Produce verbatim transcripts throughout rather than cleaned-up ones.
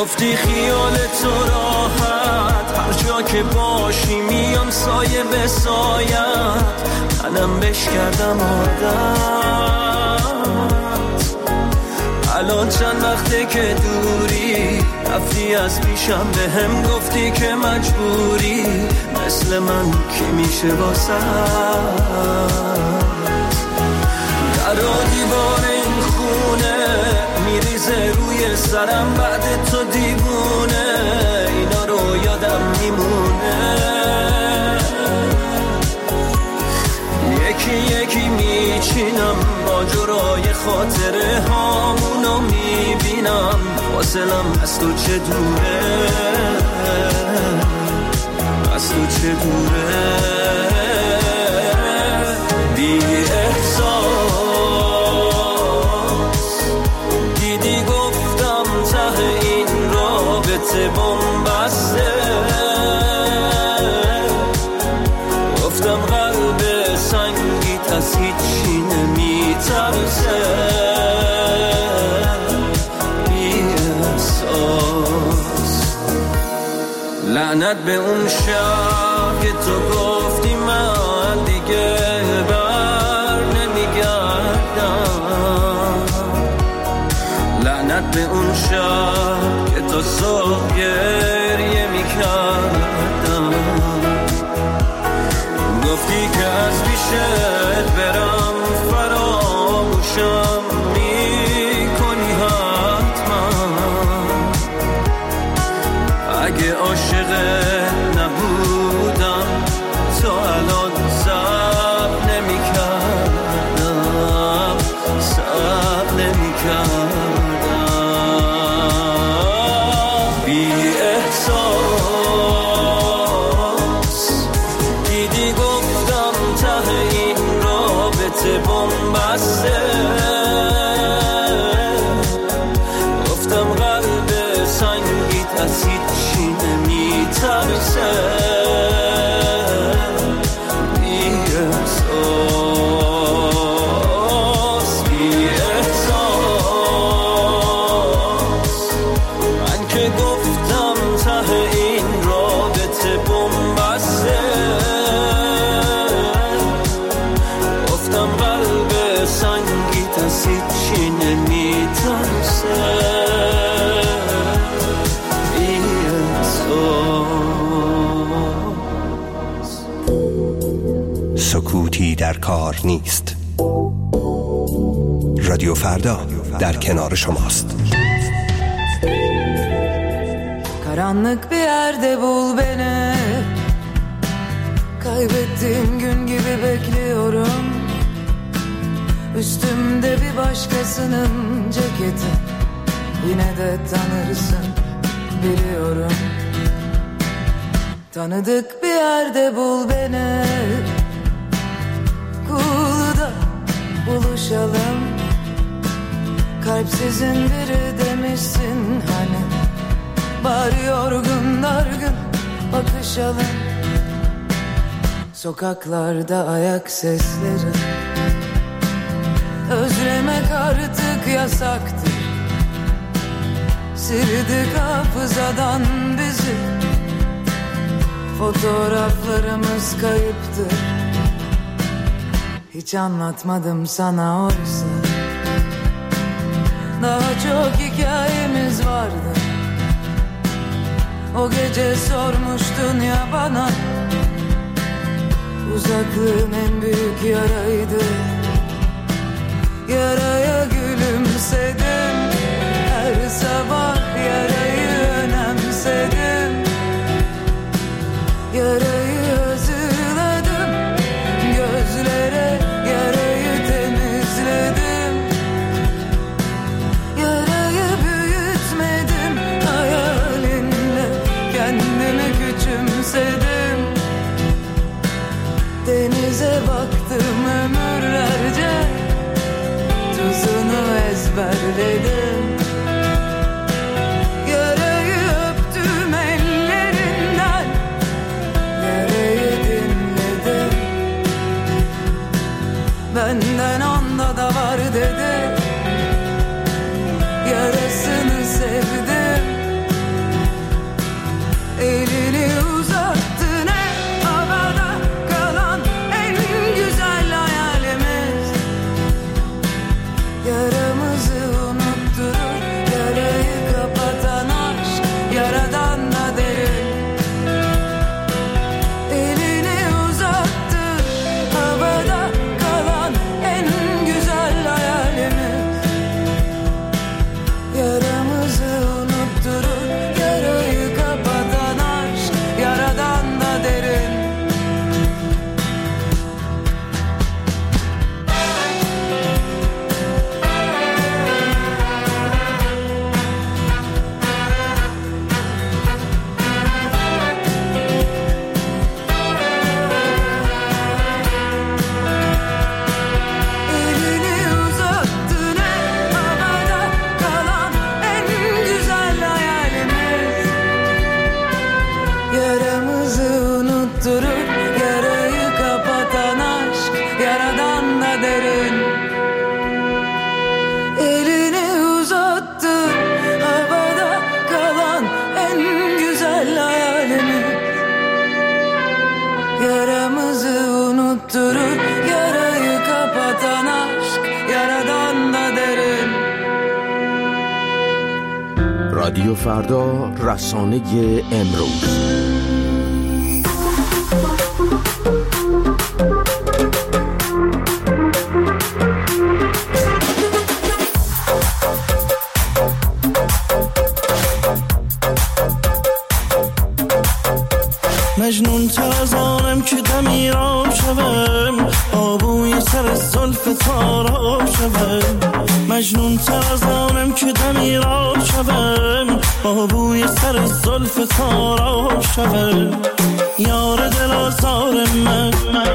گفتی خیال تو راحت هر جا که باشی میام سایه به سایت، منم بش کردم عادت. الان چند وقته که دوری رفتی از پیشم، به هم گفتی که مجبوری، مثل من کی میشه واسه در و دیوار این خونه میریزه روی سرم بعد تو دیوونه، اینا رو یادم میمونه. یکی یکی میچینم ماجرای خاطره هامونو میبینم، فاصلم از تو چه دوره، از تو چه دوره. بی احساس دیدی گفتم ته این رابطه بنبسته، گفتم قلب سنگیت از هیچی نمیترسه. بی احساس لعنت به اون شب که تو گفتی من دیگه بر نمیگردم، لعنت به اون شب که تو صبح گریه میکردم، گفتی که از پیشت برم فراموشم میکنی حتما، اگه عاشقت نبودم تو الان صبر نمیکردم، صبر نمیکردم. بی احساس دیدی گفتم ته این رابطه بنبسته، گفتم قلب سنگیت از هیچی نمیترسه. بی احساس بی احساس من که گفتم ته این رابطه بنبسته، گفتم قلب سنگیت از هیچی نمیترسه. سکوتی در کار نیست. رادیو فردا در کنار şomaست. Karanlık bir yerde bul beni, kaybettiğim gün gibi bekliyorum. Üstümde bir başkasının ceketi, yine de tanırsın biliyorum. Tanıdık bir yerde bul beni, Kulu'da buluşalım. Kalpsizin biri demişsin hani, bari yorgun dargın bakışalım. Sokaklarda ayak sesleri, özlemek artık yasaktır. Sildik hafızadan bizi, fotoğraflarımız kayıptır. Hiç anlatmadım sana oysa, daha çok hikayemiz vardı. O gece sormuştun ya bana, uzaklığın en büyük yaraydı. Yaraya gülümsedim, her sabah yarayı önemsedim. Yarayı hazırladım, gözlere yarayı temizledim. Yarayı büyütmedim, hayalinle kendimi küçümsedim. Denize baktım ömürlerce, tuzunu ezberledim. Yarayı öptüm ellerinden, yarayı dinledim. Benden onda da var dedi, yarasını sevdim. رادیو فردا، رسانه امروز. مجنون تر از آنم که دمی را شوم، آبوی سر زلف تارا شوم. مجنون تر از آنم که دمی را شوم، آبوی سر زلف تارا شوم. یار دل آزار من،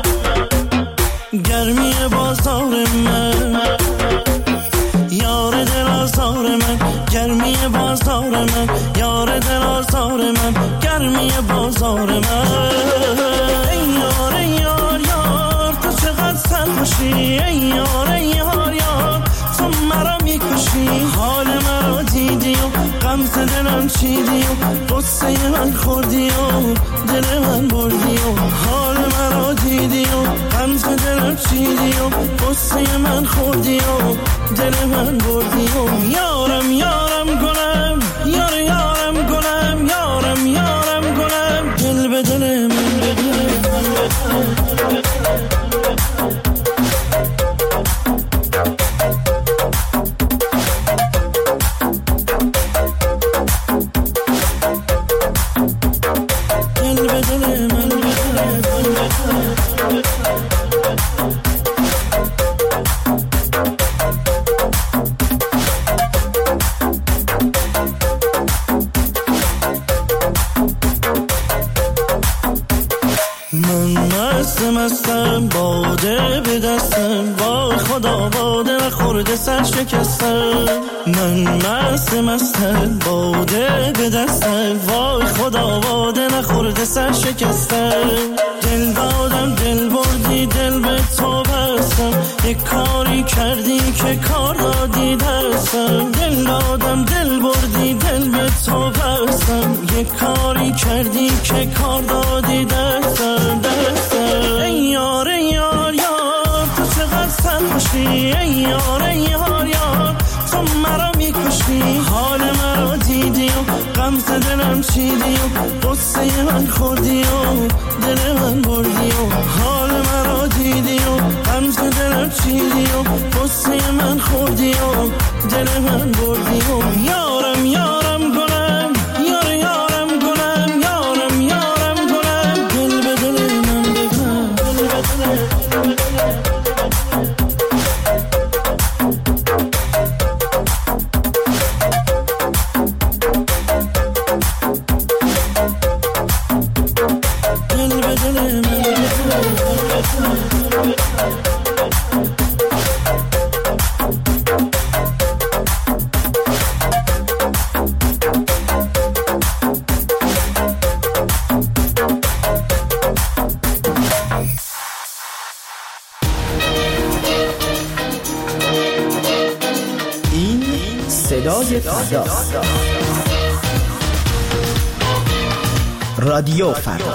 گرمی بازار من. یار دل آزار من، گرمی بازار من. یار دل آزار من، گرمی بازار من. ای یار ای یار یار تو چقدر سرخوشی. ای یار ای یار یار تو مرا میکشی. حال مرا دیدی و غمز دلم چیدی و قصه من خوردی و دل من بردی و حال مرا دیدی و غمز دلم چیدی و قصه من خوردی و دل من بردی و یارم یارم گلم یار یارم گلم یارم یارم گلم دل به دل من بگیره. مستم باده به دستم، وای خدا باده نخورده سر شکستم. من مست مستم باده به دستم، وای خدا باده نخورده سر شکستم. دل دادم دل بردی دل به تو بستم، یک کاری کردی که کار دادی دستم. دل دادم دل بردی دل به تو بستم، یک کاری کردی که کار دادی دستم دستم. ای یار ای یار یار تو چقدر سرخوشی. ای یار ای یار یار تو مرا میکشی. حال مرا دیدی و غمز دلم چیدی و قصه من خوردی و دل من بردی و حال مرا دیدی و غمز دلم چیدی و قصه من خوردی و دل من بردی و یارم یارم گلم یار یارم گلم یارم یارم گلم دل به دل من بگم دل به دل. صدای فردا، رادیو فردا.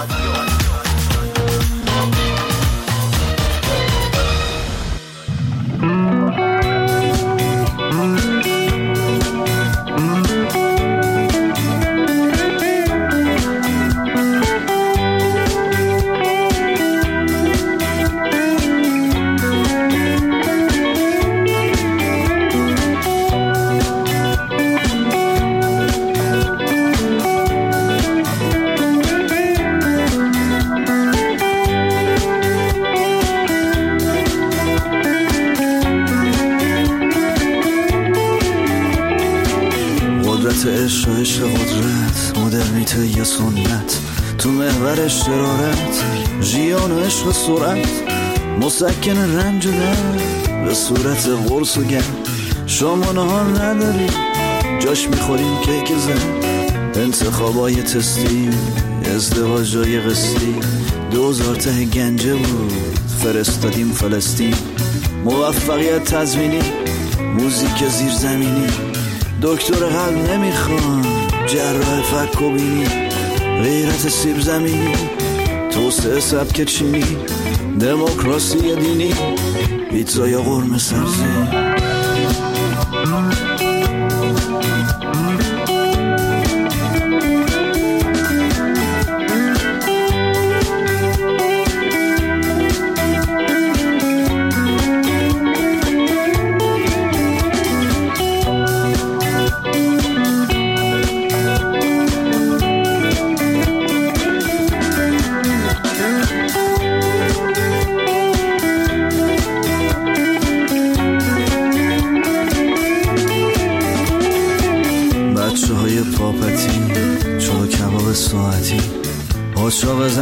عشق و عشق قدرت، مدرنیته یا سنت، تو محور شرارت، ژیان و عشق سرعت، مسکن رنج و درد به صورت قرص و گرد. شما نهار نداری جاش میخوریم کیک زن، انتخابای تستی، ازدواجای قسطی، دوزار ته گنجه بود فرستادیم فلسطین. موفقیت تضمینی، موزیک زیرزمینی، دکتر قلب نمیخوان، جراح فک و بینی، غیرت سیب زمینی، توسعه سبک چینی، دموکراسی دینی، پیتزا یا قرمه سبزی.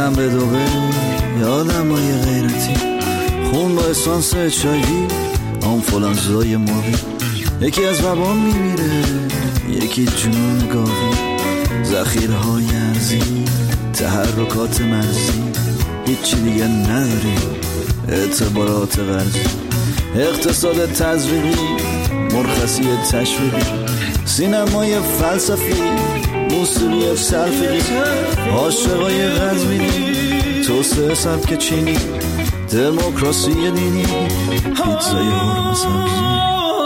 رفتم به دوبه یادم با یه غیرتی خون با اسانس چایوی آنفولانزای ماوی یکی از وبا میمیره یکی جنون گاوی ذخیره های ارزی تحرکات مرزی هیچی دیگه نداری اعتبارات غرزی اقتصاد تزریقی مرخصی تشویقی سینمای فلسفی موسیقی سلفی عاشقای قزوینی توسعه سبک چینی دموکراسی دینی پیتزای قرمه سبزی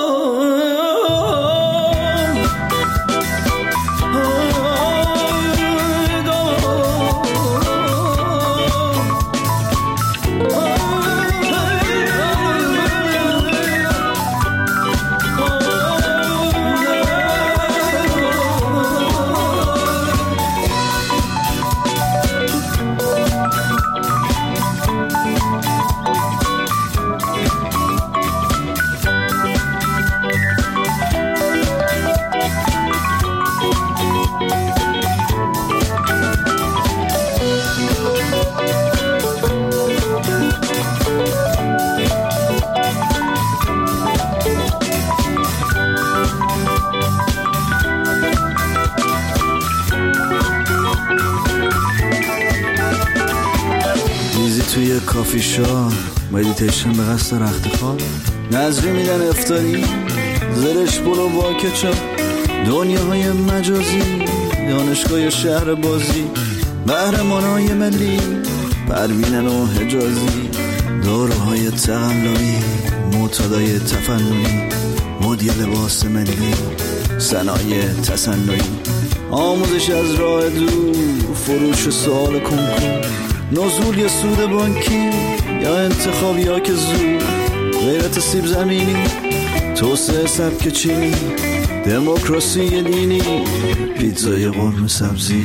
توی کافی شاپ مدیتیشن به قصد رخت خواب نظری میدن افتاری زرش بلو با کچاپ دنیاهای مجازی دانشگاه شهر بازی قهرمانای ملی پروینن و حجازی داروهای تقلایی معتادای تفننی مدیر لباس ملی صنایع تصنعی آموزش از راه دور فروش سوال کنکور نزول یا سود بانکی یا انتخاب یا که زود غیرت سیب زمینی توسعه سبک چینی دموکراسی دینی پیتزای قرمه سبزی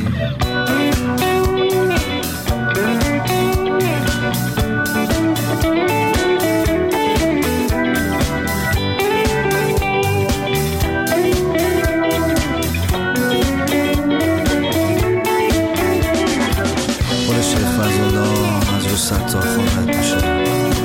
تا خواهد میشه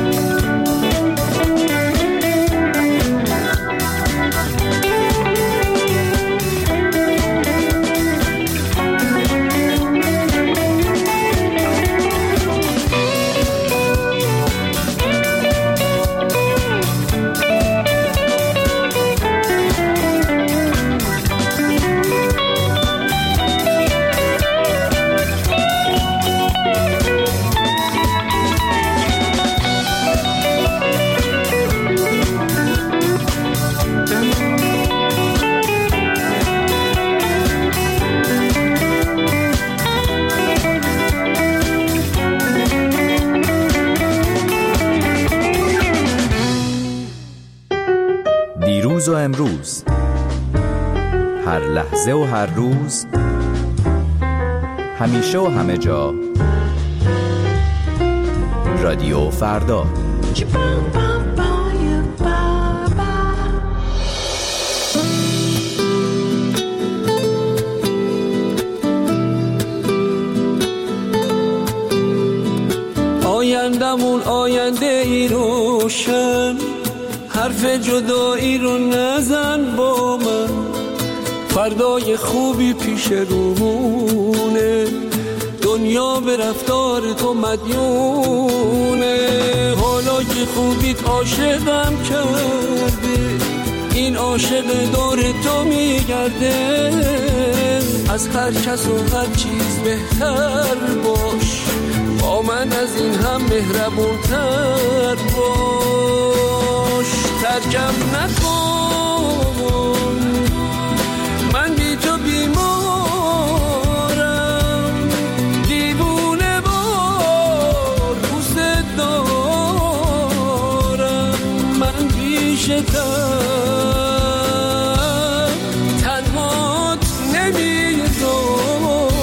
دیروز و امروز، هر لحظه و هر روز، همیشه و همه جا، رادیو فردا. آیندمون آینده ای روشن، حرف جدایی رو نزن با من، فردای خوبی پیش رومونه، دنیا به رفتار تو مدیونه، حالا که خوبیت عاشقم کرده، این عاشق دور تو میگرده، از هر کس و هر چیز بهتر باش، با من از این هم مهربونتر باش، ترکم نکن، من بی تو بیمارم، دیوونه بار دوست دارم، من بیشتر تنهات نمیذارم.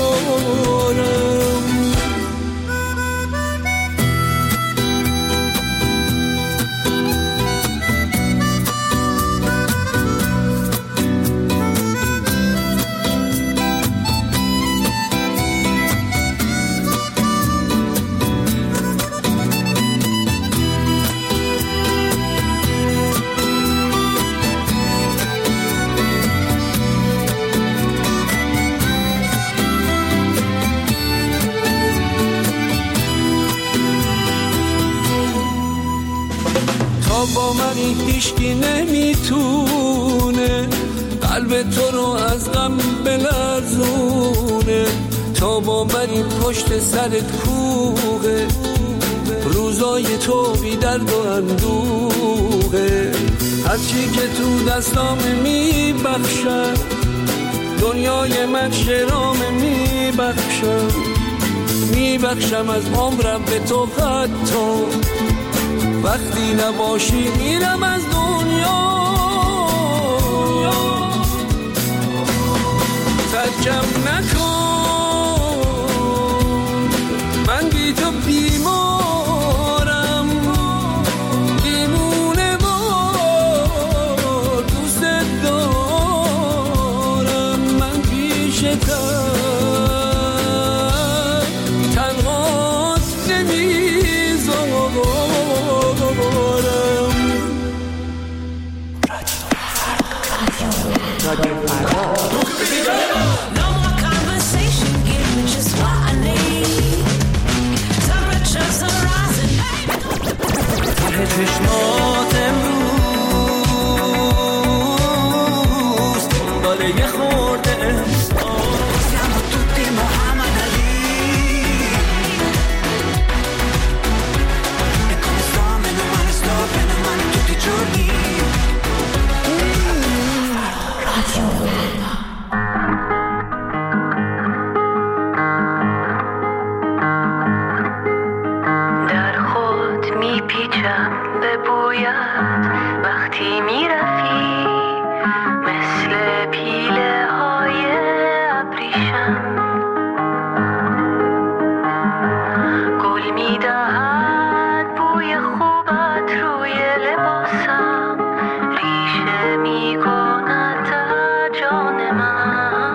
تا با منی هیچکی نمیتونه قلب تو رو از غم بلرزونه، تا با منی پشت سرت کوه روزای تو بی درد و اندوه، هرچی که تو دستام میبخشم دنیای من شرام میبخشم، میبخشم از عمرم به تو حتی وقتی نباشی میرم از دنیا، ترکم نکن من بی تو بیمارم، دیمونه وار دوست دارم، من پیشتم تنهات نمیذارم. No more conversation, give me just what I need. Temperatures are rising. چشمات امروز داره یه خورده احساس، Siamo tutti Muhammad Ali. E come sto, meno male sto, bene o male tutti i giorni. در خود میپیچم به بویت وقتی میرفی، مثل پیله های ابریشم گل میدهد بوی خوبت روی لباسم، ریشه میکند در جان من.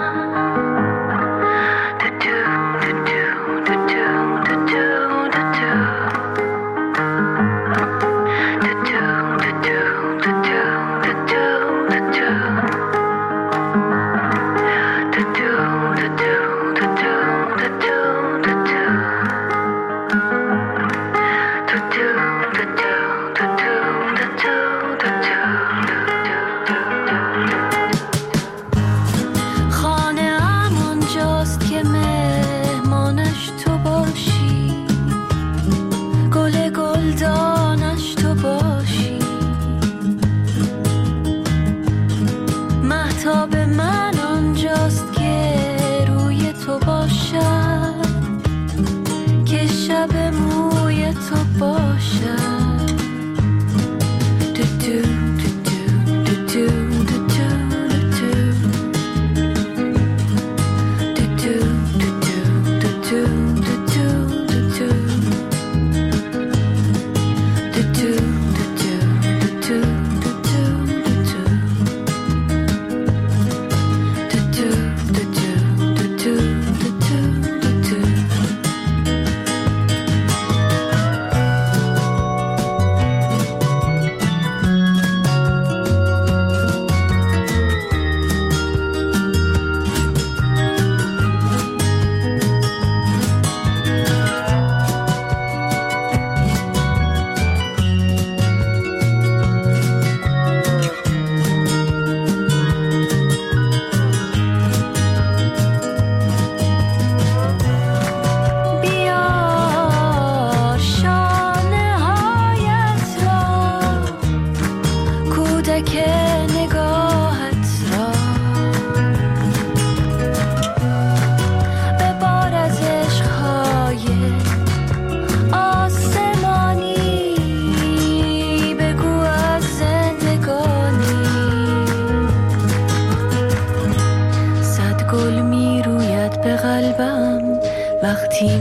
وقتی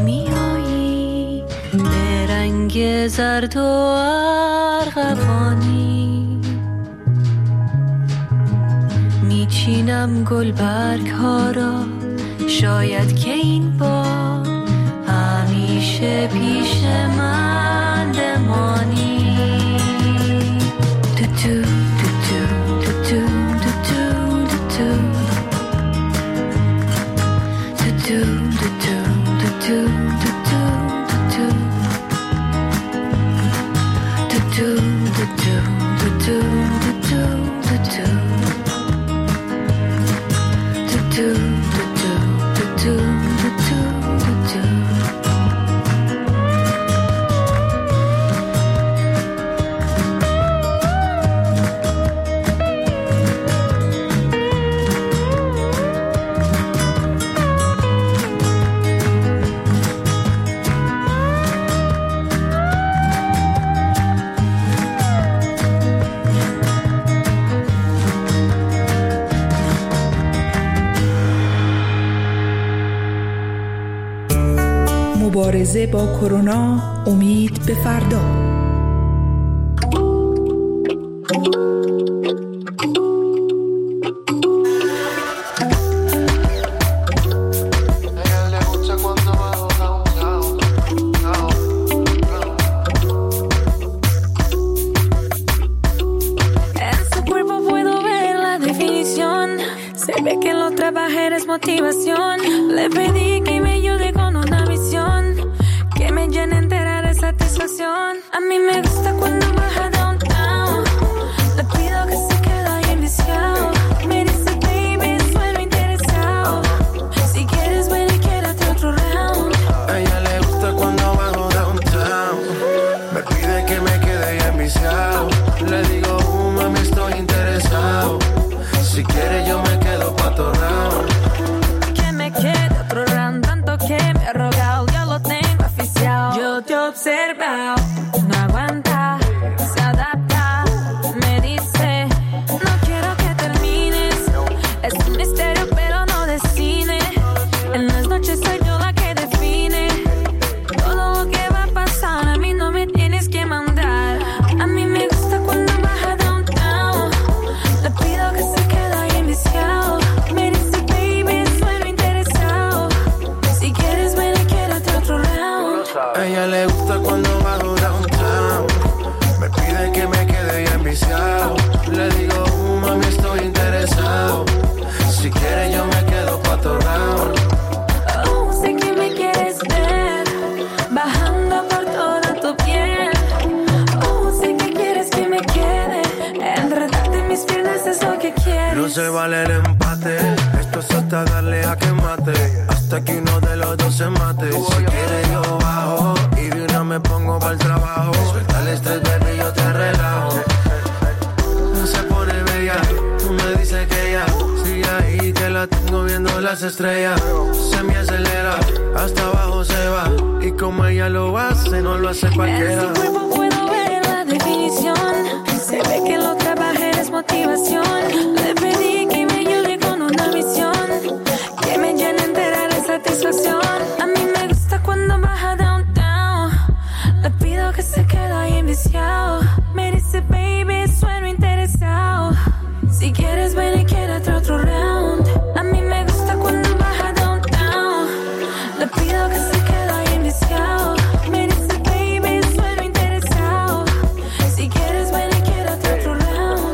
میایی به رنگ زرد و ارغوانی، میچینم گلبرگ ها را، شاید که این بار همیشه پیش من بمانی. تو تو تو تو تو تو تو تو تو تو مبارزه با کرونا، امید به فردا. Motivación, le pedí que me ayude con una visión que me llene entera de satisfacción. A mí me gusta cuando baja downtown, le pido que se quede ahí enviciado. Me dice baby, suelo interesado, si quieres ven y quédate otro round. A ella le gusta cuando bajo downtown, me pide que me quede ahí enviciado. Le digo, uh, mami, estoy interesado, si quieres yo me quedo pa' otro round. Queda otro round, tanto que me ha rogado, ya lo tengo oficial. Yo te he observado, no aguanta, se adapta, me dice, no quiero que termines. Es un misterio pero no de cine, en las noches soy yo la que define. Todo lo que va a pasar a mí no me tienes que mandar. A mí me gusta cuando baja downtown, le pido que se quede ahí enviciado. Me dice a ella le gusta cuando bajo downtown, me pide que me quede ya enviciado. Le digo, uh, mami, estoy interesado, si quieres yo me quedo pa' otro round. Oh, sé que me quieres ver, bajando por toda tu piel. Oh, sé que quieres que me quede, enredarte en mis piernas es lo que quieres. No se vale el empate, esto es hasta darle a que mate, hasta que uno de los dos se mate. Si quieres yo bajo y de una me pongo para el trabajo. Suelta el estrés, baby, yo te relajo. No se pone bella, tú me dices que ya sigue ahí, que la tengo viendo las estrellas. Se me acelera, hasta abajo se va, y como ella lo hace, no lo hace cualquiera. En su cuerpo puedo ver la definición, se ve que lo trabaja es motivación. Le pedí que me ayude con una misión que me llene entera de satisfacción. A mí me gusta cuando baja downtown, le pido que se quede ahí enviciado. Me dice baby, sueno interesado, si quieres ven y quédate otro round. A mí me gusta cuando baja downtown, le pido que se quede ahí enviciado. Me dice baby, sueno interesado, si quieres ven y quédate otro round.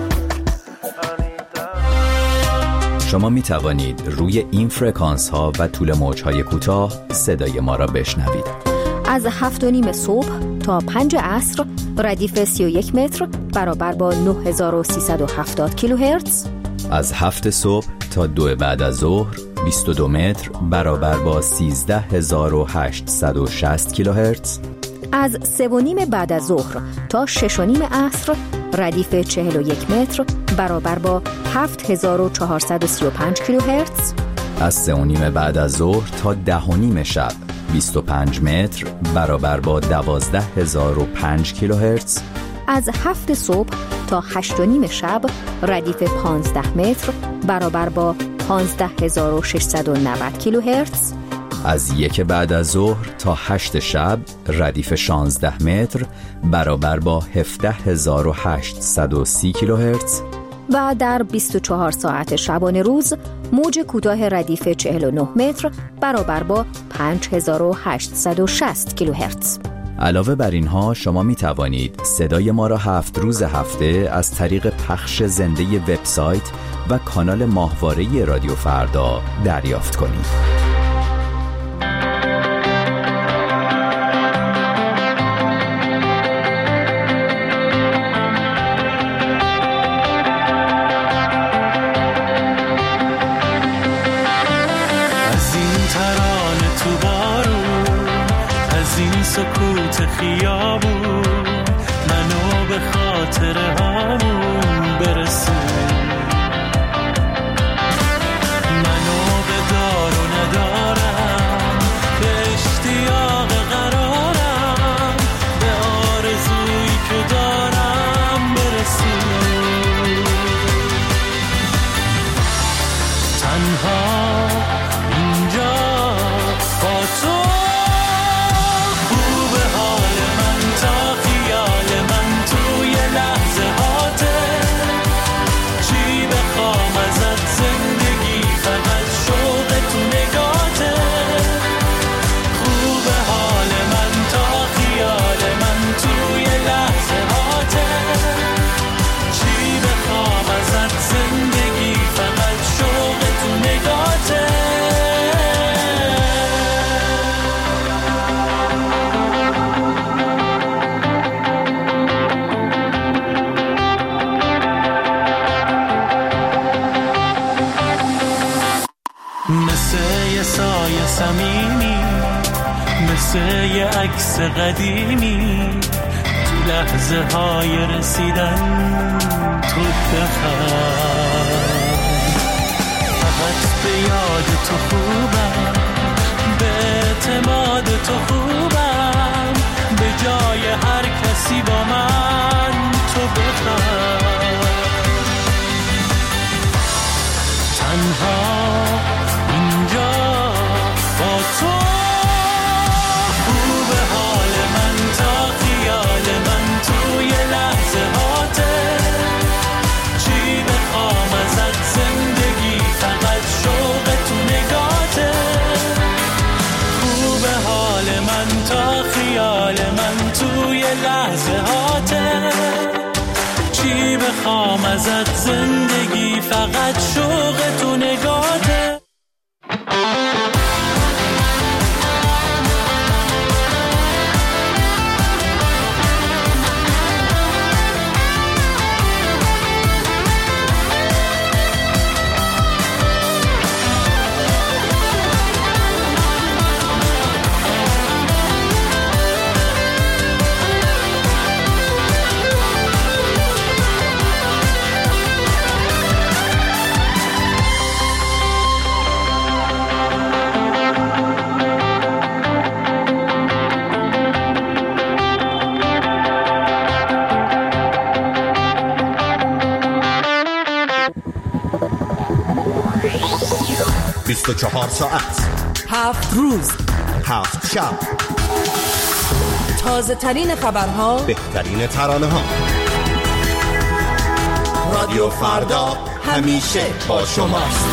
شما می توانید روی این فرکانس ها و طول موج های کوتاه صدای ما را بشنوید. از هفت و نیم صبح تا پنج عصر ردیف سی و یک متر برابر با نه هزار و سیصد و هفتاد کیلوهرتز. از هفت صبح تا دو بعد از ظهر بیست و دو متر برابر با سیزده هزار و هشتصد و شصت کیلوهرتز. از سه و نیم بعد از ظهر تا شش و نیم عصر ردیف چهل و یک متر برابر با هفت هزار و چهارصد و سی و پنج کیلوهرتز. از سه و نیم بعد از ظهر تا ده و نیم شب بیست و پنج متر برابر با دوازده هزار و پنج کیلوهرتز. از هفت صبح تا هشت و نیم شب ردیف پانزده متر برابر با پانزده هزار و ششصد و نود کیلوهرتز. از یک بعد از ظهر تا هشت شب ردیف شانزده متر برابر با هفده هزار و هشتصد و سی کیلوهرتز. و در بیست و چهار ساعت شبانه روز موج کوتاه ردیف چهل و نه متر برابر با پنج هزار و هشتصد و شصت کیلوهرتز. علاوه بر اینها شما می توانید صدای ما را هفت روز هفته از طریق پخش زنده وبسایت و کانال ماهواره رادیو فردا دریافت کنید. خاطره هامون برسه. منو به دار و ندارم، به اشتیاق قرارم، به آرزویی که دارم برسه. تنها اینجا با تو خوب حال من تا خیال من توی لحظه هاته. چی بخوام ازت زندگی فقط شوق تو نگاته. خوب حال من تا خیال من توی لحظه هاته. چی بخوام ازت زندگی فقط شوق تو نگاته. مثل یه سایه صمیمی، مثل یه عکس قدیمی، تو لحظه های رسیدن تو بخند. فقط به یاد تو خوبم، به اعتماد تو خوبم، به جای هر کسی با من تو بخند. تنها اینجا با تو خوب حال من تا خیال من توی لحظه هاته. چی بخوام ازت زندگی فقط شوق تو نگاته. خوب حال من تا خیال من توی لحظه هاته. چی بخوام ازت زندگی فقط شوق تو نگاته. بیست و چهار ساعت، هفت روز، هفت شب، تازه ترین خبرها، بهترین ترانه ها. رادیو فردا همیشه با شماست.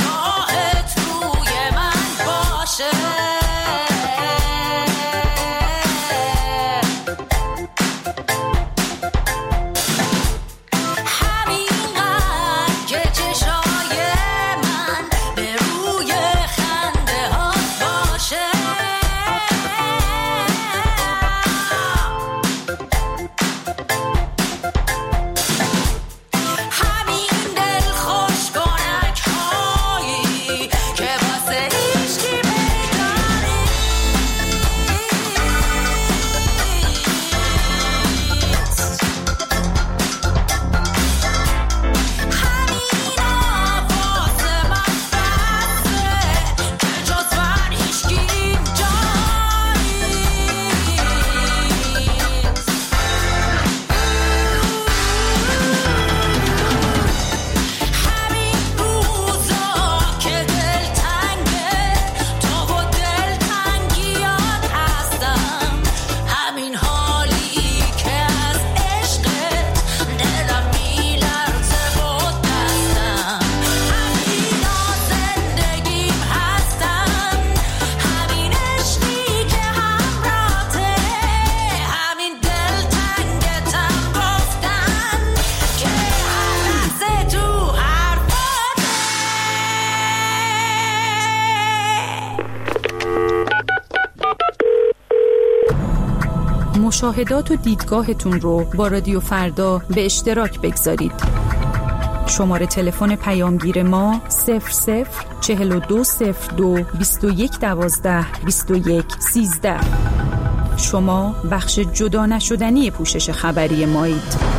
باشه مشاهدات و دیدگاهتون رو با رادیو فردا به اشتراک بگذارید. شماره تلفن پیامگیر ما صفر صفر چهل و دو صفر دو بیست و یک دوازده بیست و یک سیزده. شما بخش جدا نشدنی پوشش خبری مایید.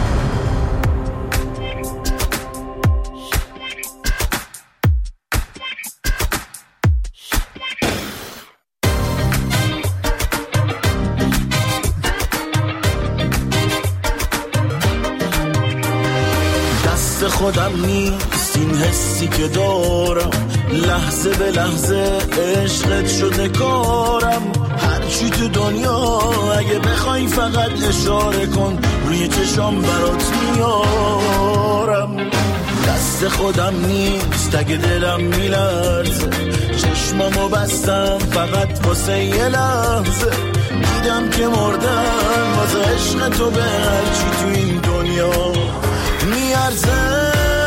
خودم نیست این حسی که دارم، لحظه به لحظه عشقت شده کارم. هرچی تو دنیا اگه بخوای فقط اشاره کن، روی چشام برات میارم. دست خودم نیست اگه دلم میلرزه، چشمامو بستم فقط واسه یه لحظه. دیدم که مردم واسه عشق تو به هرچی تو این دنیا میارزه.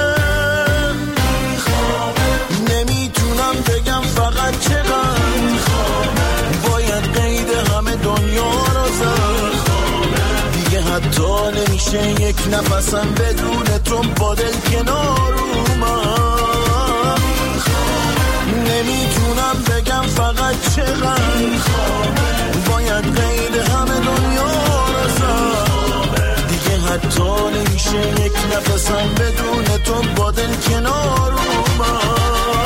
نمیتونم بگم فقط چقدر باید قید همه دنیا رو زد. دیگه حتی نمیشه یک نفسم بدون تو با دل کنار اومد. نمیتونم بگم فقط چقدر باید قید همه دنیا رو زد. حتی نمیشه یک نفسم بدون تو با دل کنار اومد.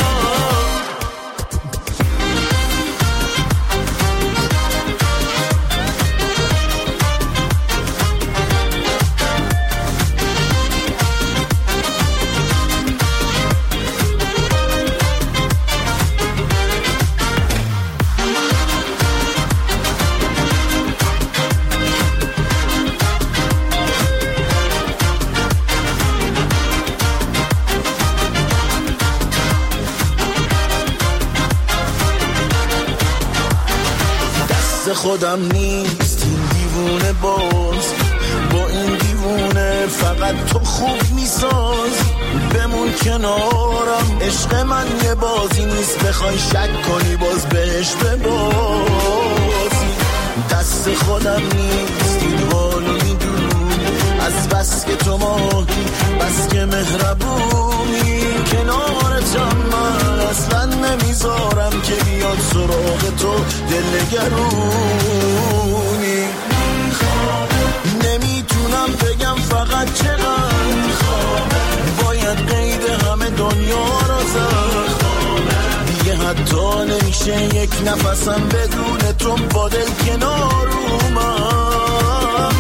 خودم نیست این دیوونه باز، با این دیوونه فقط تو خوب میساز. بمون کنارم، عشق من یه بازی نیست بخوای شک کنی باز بهش ببازی. دست خودم نیست این حالو میدونی، از بس که تو ماهی بس که مهربونی. کنارتم من اصلا نمیذارم که بیاد سراغ تو دلنگرونی. نمیتونم بگم فقط چقدر باید قید همه دنیا رو زد. دیگه حتی نمیشه یک نفسم بدون تو با دل کنار اومد.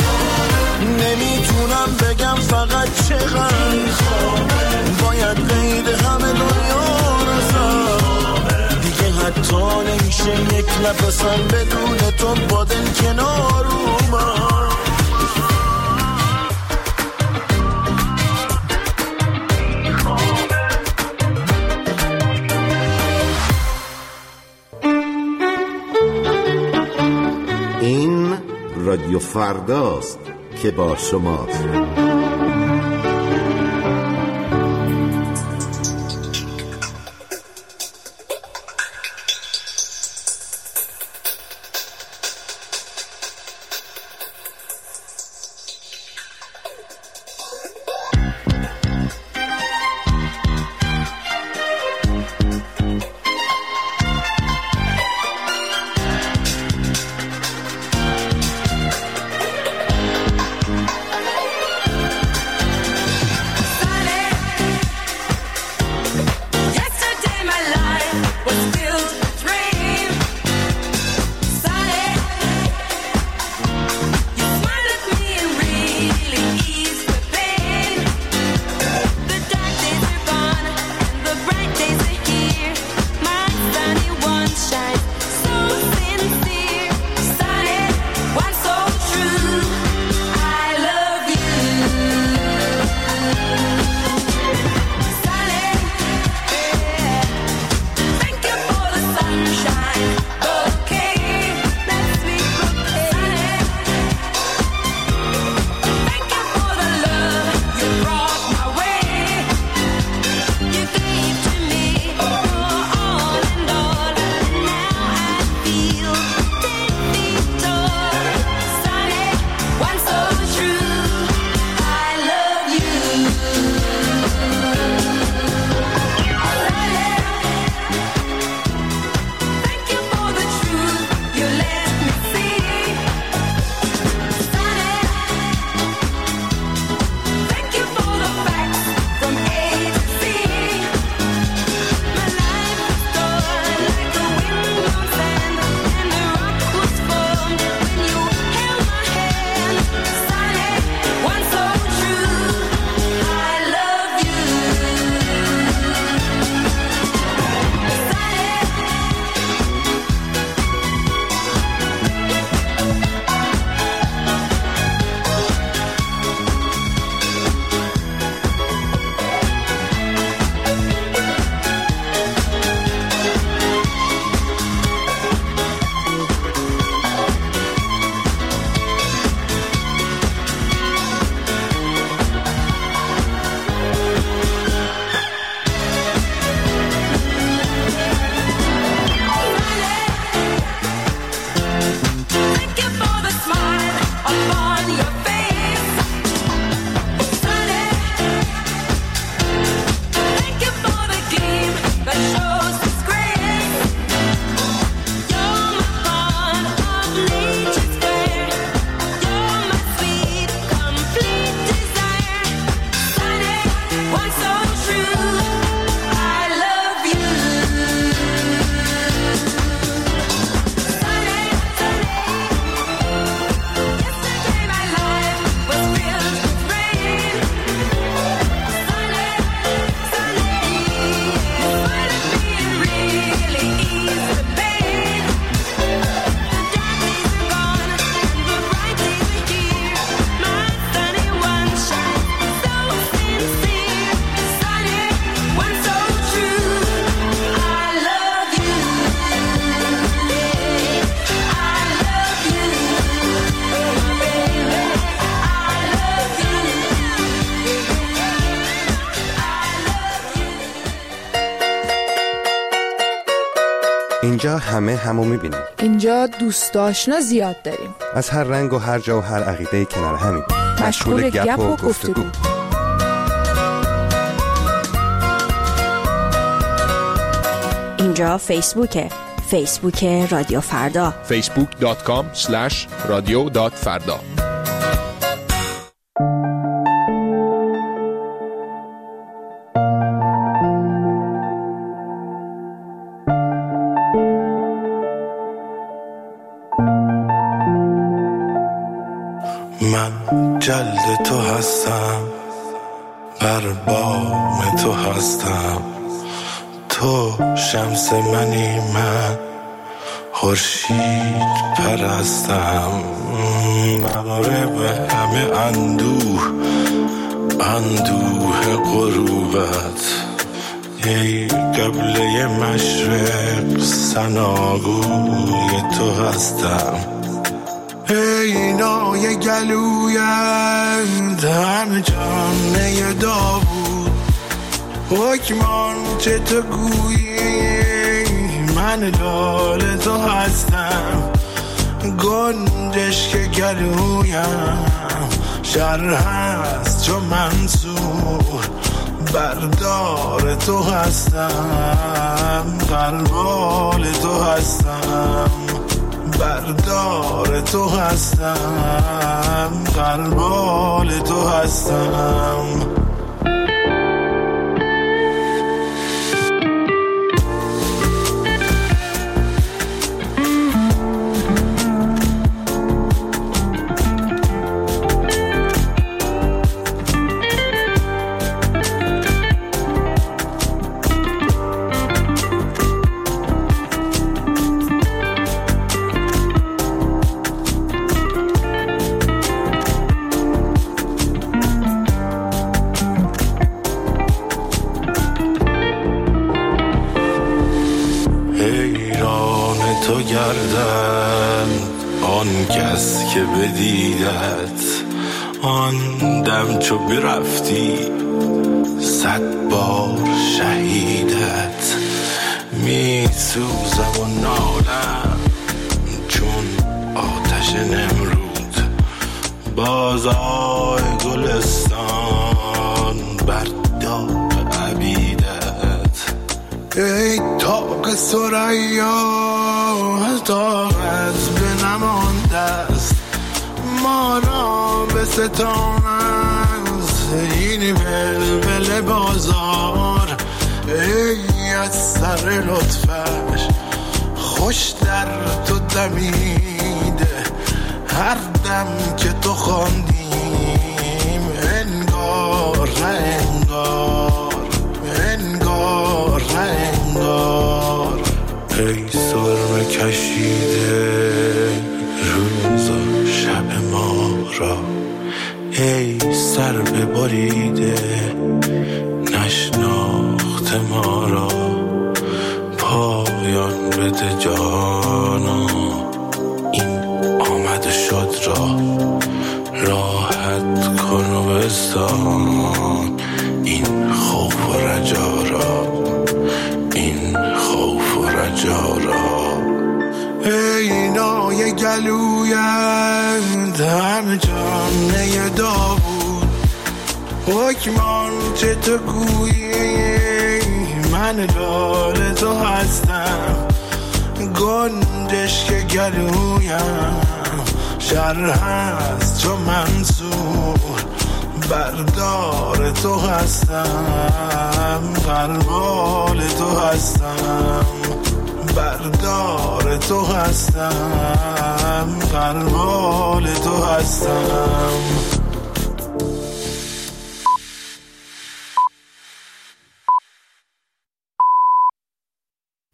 نمیتونم بگم فقط چقدر باید قید همه دنیا رو زد. دیگه حتی نمیشه یک نفسم بدون تو با دل کنار اومد. این رادیو فرداست که با شماست. اینجا همه همو میبینیم. اینجا دوست آشنا زیاد داریم. از هر رنگ و هر جا و هر عقیده کنار همیم. مشغول گپ و گفتگو. اینجا فیسبوکه. فیسبوک رادیو فردا. فیسبوک دات کام اسلش رادیو دات فردا. من جلد تو هستم، بر بام تو هستم، تو شمس منی، من خورشید پرستم. مغرب همه اندوه اندوه غروبت، ای قبله مشرق ثناگوی تو هستم. ای نای گلویت همه جانه داوود، حکمان چه تو گویی من لال تو هستم. گنجش که گلویم شر هست چو منصور، بردار تو هستم، غربال تو هستم، بردار تو هستم، غربال تو هستم. تو گردن آن کس که بدیدت، آن دم چو برفتی صد بار شهیدت. می سوزم و نالم چون آتش نمرود، بازای گلستان بر داغ عبیدت. ای طاق ثریا طاقت به نمانده است، ما را به ستان است این بلبل بازار. ای از سر لطفش خوش در تو دمیده، هر دم که تو خواندیم انگار نه انگار، انگار نه انگار. ای سرمه کشیده روز و شب ما را، ای سر ببریده نشناخت ما را. پایان بده جانا این آمد شد را، راحت کن و بستان این خوف و رجا را، این خوف و رجا را. ای نای گلویت همه جانه داوود، حکمان چه تو گویی من لال تو هستم. گنجش که گلویم شر هست چو منصور، بردار تو هستم، غربال تو هستم، بردار تو هستم، غربال تو هستم.